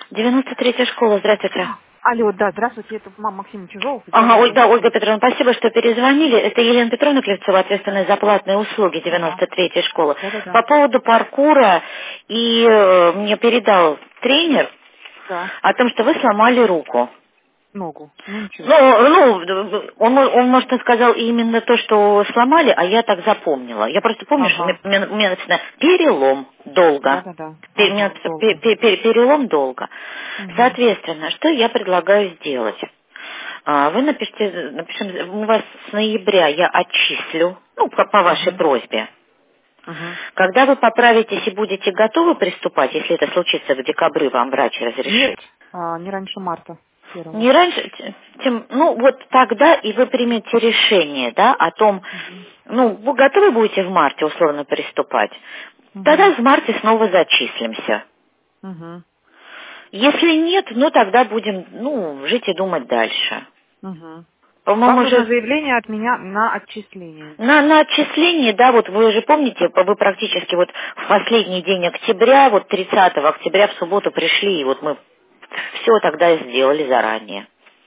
93-я школа, здравствуйте. Алло, да, здравствуйте, это мама Максима Чижова. Ага, ой, да, Ольга Петровна, спасибо, что перезвонили. Это Елена Петровна Клевцова, ответственная за платные услуги Ага, 93-й школы. да-да-да. По поводу паркура, и мне передал тренер Да, о том, что вы сломали руку. ногу. Ну ничего. Он, может, и сказал именно то, что сломали, а я так запомнила. Я просто помню, что Ага, у меня написано перелом долго. да-да-да. У меня Ага, написано долго. перелом долго. Угу, Соответственно, что я предлагаю сделать? Вы напишем, у вас с ноября я отчислю, ну, по вашей угу, просьбе. угу. Когда вы поправитесь и будете готовы приступать, если это случится в декабре, вам врач Нет, разрешит? не раньше марта первого. Не раньше, ну вот тогда и вы примете решение, да, о том, Угу, ну, вы готовы будете в марте условно приступать, тогда угу, в марте снова зачислимся. угу, Если нет, ну тогда будем, ну, жить и думать дальше. угу. Вам По-моему, нужно уже заявление от меня на отчисление. на отчислении, да, вот вы же помните, вы практически вот в последний день октября, вот 30 октября в субботу пришли, и вот мы все тогда и сделали заранее.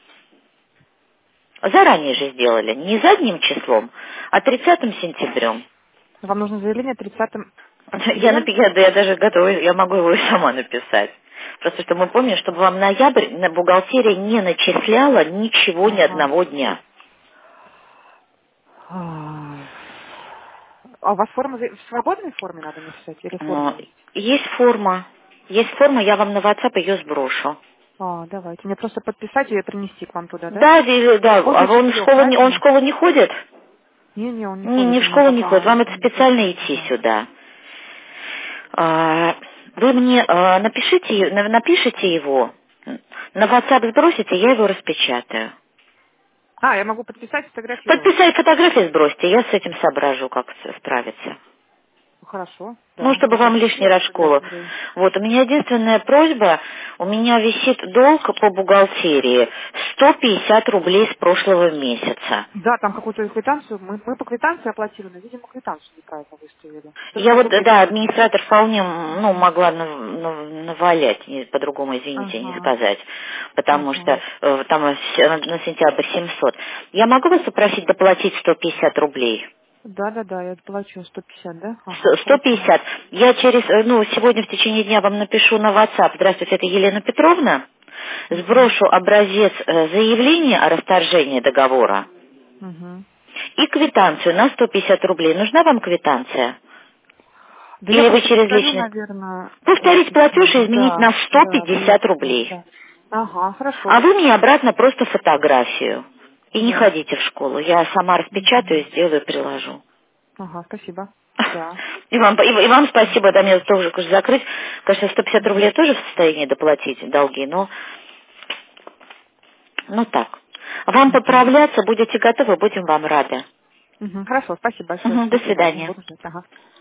Заранее же сделали, не задним числом, а 30 сентябрем. Вам нужно заявление 30 Я, октября? я даже готова, я могу его и сама написать. Просто что мы помним, чтобы вам ноябрь на бухгалтерии не начисляла ничего ни Ага. одного дня. А у вас форма в свободной форме надо написать или форма Но есть? есть форма. Есть форма, я вам на WhatsApp ее сброшу. Давайте. Мне просто подписать ее и принести к вам туда, да? Да, да, После а он в 4, школу, он в правильно? школу не ходит? Не, он не Не ходит, в у него школу не ходит, пока вам это специально идти университет. сюда. Вы мне напишите его, на WhatsApp сбросите, я его распечатаю. Я могу подписать, сфотографировать. Подписать фотографии сбросьте, я с этим соображу, как справиться. Хорошо, Ну, да. чтобы Я вам запишу лишний и раз школу. сфотографирую. Вот, у меня единственная просьба, у меня висит долг по бухгалтерии 150 рублей с прошлого месяца. Да, там какую-то квитанцию, мы по квитанции оплатили, но, видимо, квитанцию неправильно выставили. Что-то Я могло вот, быть. да, администратор вполне, ну, Мгм. могла навалять, по-другому, извините, не Ага, сказать, потому что ага. там на сентябрь 700. Я могу вас попросить доплатить 150 рублей? Да, я плачу 150, да? Ага, хорошо. 150. Я сегодня в течение дня вам напишу на WhatsApp. Здравствуйте, это Елена Петровна. Угу, Сброшу образец заявления о расторжении договора угу. и квитанцию на 150 рублей. Нужна вам квитанция? Да я Или вы просто через повторю, личный... наверное, Повторить платеж и изменить на да, 150 рублей. да. Ага, А хорошо. вы мне обратно просто фотографию. И не Да. ходите в школу. Я сама распечатаю, Мгм. сделаю, приложу. Ага, спасибо. Да. И вам спасибо, да, мне тоже конечно, закрыть. Конечно, 150 рублей Мгм. я тоже в состоянии доплатить долги, но ну так. Вам Мгм. поправляться, будете готовы, будем вам рады. Мгм. Хорошо, спасибо большое. Мгм, До до свидания. свидания. Буду ждать. Ага.